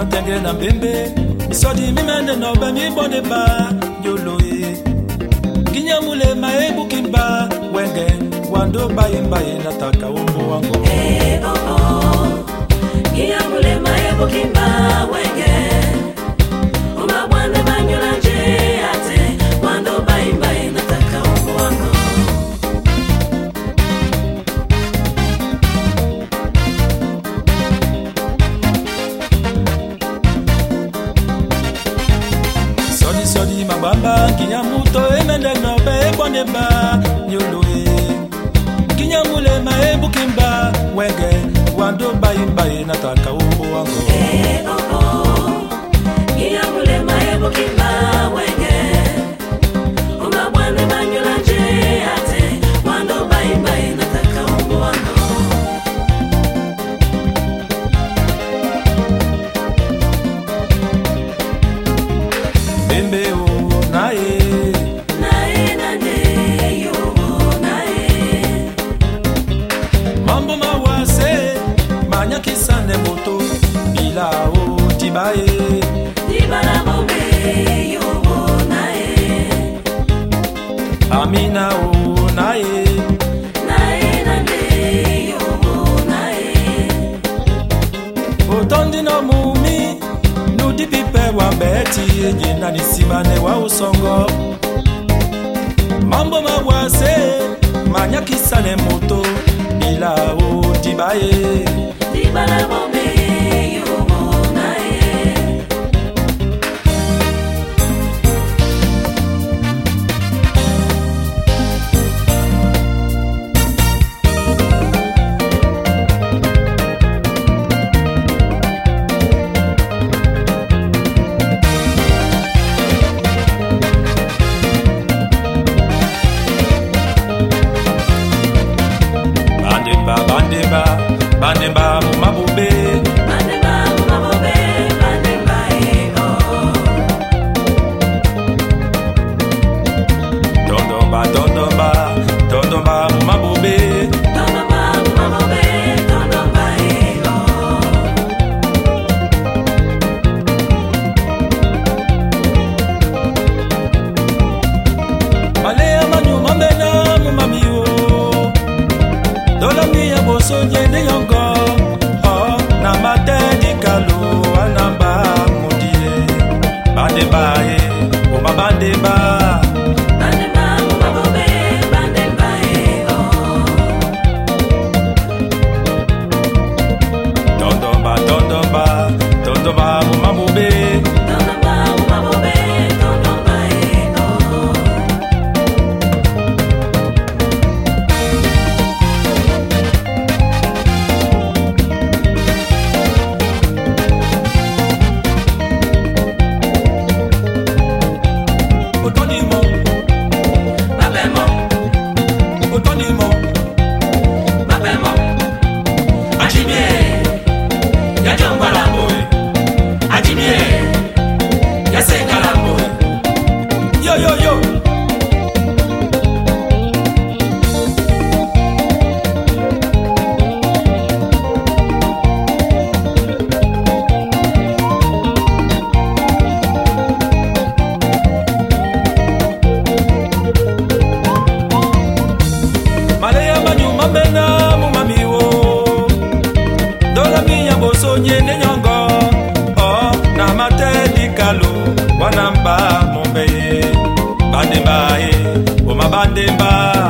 Mino tenge na bembe Misodi mimende no be mi bone ba Yoloe Ginyamule maebu kimba Wenge Wando baye nataka umbo wango Ginyamule maebu kimba Wenge Umabwande banyola nje ate Wando baye nataka umbo wango Sodi mabamba Kinyamuto emende no be bone ba Yoloe Kinyamule maebu kimba Wenge Wando baye nataka umbo wango Kinyamule maebu kimba Wenge Umabwande banyola nje ate Wando baye nataka umbo wango Bembe o nae nane yo nae Mambo mawase Manya kisane moto Bila o tibae Dibala bombe yo nae Amina o nae nane yo nae Otondi no mumi Nudi pipe wa beti Enye nani simane wa usongo Mambo mawase Manya kisane moto Bila o tibae Dibala bombe yo nae Bandemba mumabube Bandemba mumabube Bandemba Dondomba mumabube Dondomba mumabube Dondomba Malea manu mambena mumamiwo Dola miya boso nyende yongo Na matedi kalo anamba mudie Bandemba Oma bandemba Bandemba mumabube Bandemba Dondomba mumabube Dondomba mumabube Dondomba Nyende nyongo na matedi kalo wanamba mombe bandemba Oma bandemba